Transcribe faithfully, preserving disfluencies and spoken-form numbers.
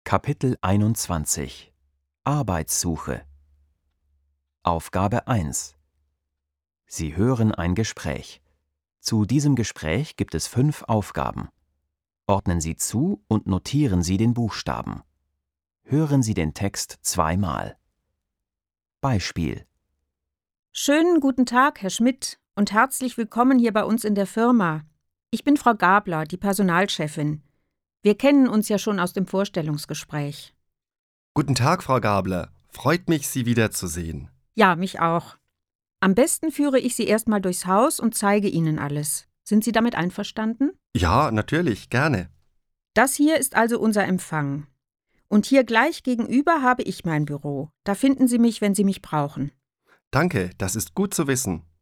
Kapitel einundzwanzig Arbeitssuche Aufgabe eins Sie hören ein Gespräch. Zu diesem Gespräch gibt es fünf Aufgaben. Ordnen Sie zu und notieren Sie den Buchstaben. Hören Sie den Text zweimal. Beispiel: Schönen guten Tag, Herr Schmidt, und herzlich willkommen hier bei uns in der Firma. Ich bin Frau Gabler, die Personalchefin. Wir kennen uns ja schon aus dem Vorstellungsgespräch. Guten Tag, Frau Gabler. Freut mich, Sie wiederzusehen. Ja, mich auch. Am besten führe ich Sie erstmal durchs Haus und zeige Ihnen alles. Sind Sie damit einverstanden? Ja, natürlich, gerne. Das hier ist also unser Empfang. Und hier gleich gegenüber habe ich mein Büro. Da finden Sie mich, wenn Sie mich brauchen. Danke, das ist gut zu wissen.